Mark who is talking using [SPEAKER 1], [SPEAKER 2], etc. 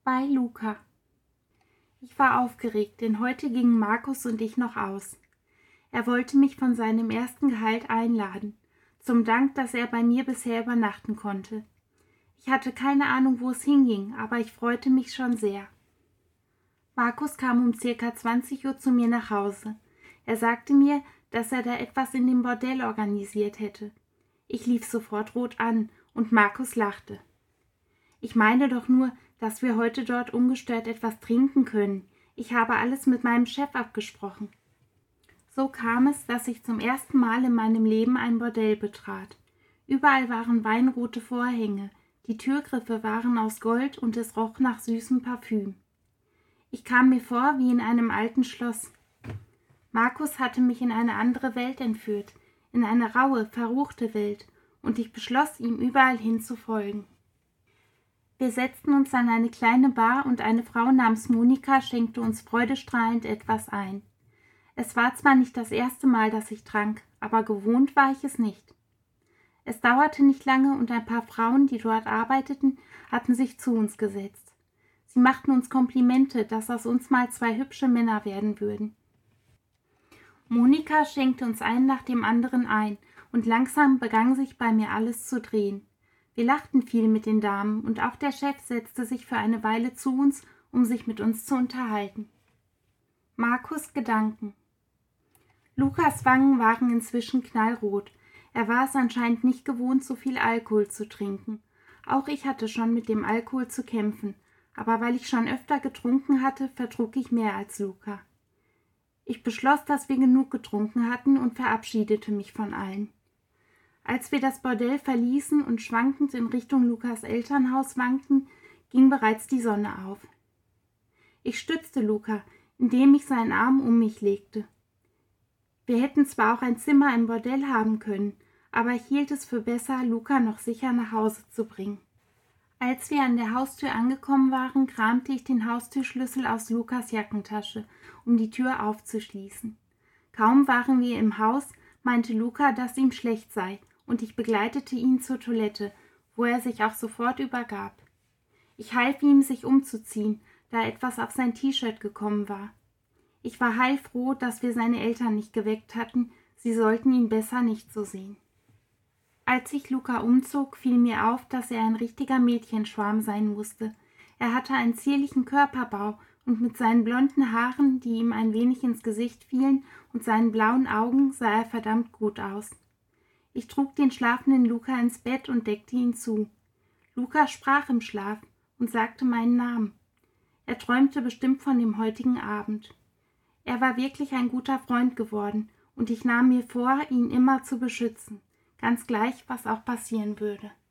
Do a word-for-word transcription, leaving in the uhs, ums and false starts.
[SPEAKER 1] Bei Luca. Ich war aufgeregt, denn heute gingen Markus und ich noch aus. Er wollte mich von seinem ersten Gehalt einladen, zum Dank, dass er bei mir bisher übernachten konnte. Ich hatte keine Ahnung, wo es hinging, aber ich freute mich schon sehr. Markus kam um circa zwanzig Uhr zu mir nach Hause. Er sagte mir, dass er da etwas in dem Bordell organisiert hätte. Ich lief sofort rot an und Markus lachte. Ich meine doch nur, dass wir heute dort ungestört etwas trinken können. Ich habe alles mit meinem Chef abgesprochen. So kam es, dass ich zum ersten Mal in meinem Leben ein Bordell betrat. Überall waren weinrote Vorhänge, die Türgriffe waren aus Gold und es roch nach süßem Parfüm. Ich kam mir vor wie in einem alten Schloss. Markus hatte mich in eine andere Welt entführt, in eine raue, verruchte Welt, und ich beschloss, ihm überall hin zu folgen. Wir setzten uns an eine kleine Bar und eine Frau namens Monika schenkte uns freudestrahlend etwas ein. Es war zwar nicht das erste Mal, dass ich trank, aber gewohnt war ich es nicht. Es dauerte nicht lange und ein paar Frauen, die dort arbeiteten, hatten sich zu uns gesetzt. Sie machten uns Komplimente, dass aus uns mal zwei hübsche Männer werden würden. Monika schenkte uns einen nach dem anderen ein, und langsam begann sich bei mir alles zu drehen. Wir lachten viel mit den Damen, und auch der Chef setzte sich für eine Weile zu uns, um sich mit uns zu unterhalten. Markus' Gedanken. Lukas Wangen waren inzwischen knallrot. Er war es anscheinend nicht gewohnt, so viel Alkohol zu trinken. Auch ich hatte schon mit dem Alkohol zu kämpfen, aber weil ich schon öfter getrunken hatte, vertrug ich mehr als Luca. Ich beschloss, dass wir genug getrunken hatten und verabschiedete mich von allen. Als wir das Bordell verließen und schwankend in Richtung Lukas Elternhaus wankten, ging bereits die Sonne auf. Ich stützte Luca, indem ich seinen Arm um mich legte. Wir hätten zwar auch ein Zimmer im Bordell haben können, aber ich hielt es für besser, Luca noch sicher nach Hause zu bringen. Als wir an der Haustür angekommen waren, kramte ich den Haustürschlüssel aus Lukas Jackentasche, um die Tür aufzuschließen. Kaum waren wir im Haus, meinte Luca, dass ihm schlecht sei, und ich begleitete ihn zur Toilette, wo er sich auch sofort übergab. Ich half ihm, sich umzuziehen, da etwas auf sein T-Shirt gekommen war. Ich war heilfroh, dass wir seine Eltern nicht geweckt hatten, sie sollten ihn besser nicht so sehen. Als ich Luca umzog, fiel mir auf, dass er ein richtiger Mädchenschwarm sein musste. Er hatte einen zierlichen Körperbau und mit seinen blonden Haaren, die ihm ein wenig ins Gesicht fielen, und seinen blauen Augen sah er verdammt gut aus. Ich trug den schlafenden Luca ins Bett und deckte ihn zu. Luca sprach im Schlaf und sagte meinen Namen. Er träumte bestimmt von dem heutigen Abend. Er war wirklich ein guter Freund geworden, und ich nahm mir vor, ihn immer zu beschützen, ganz gleich, was auch passieren würde.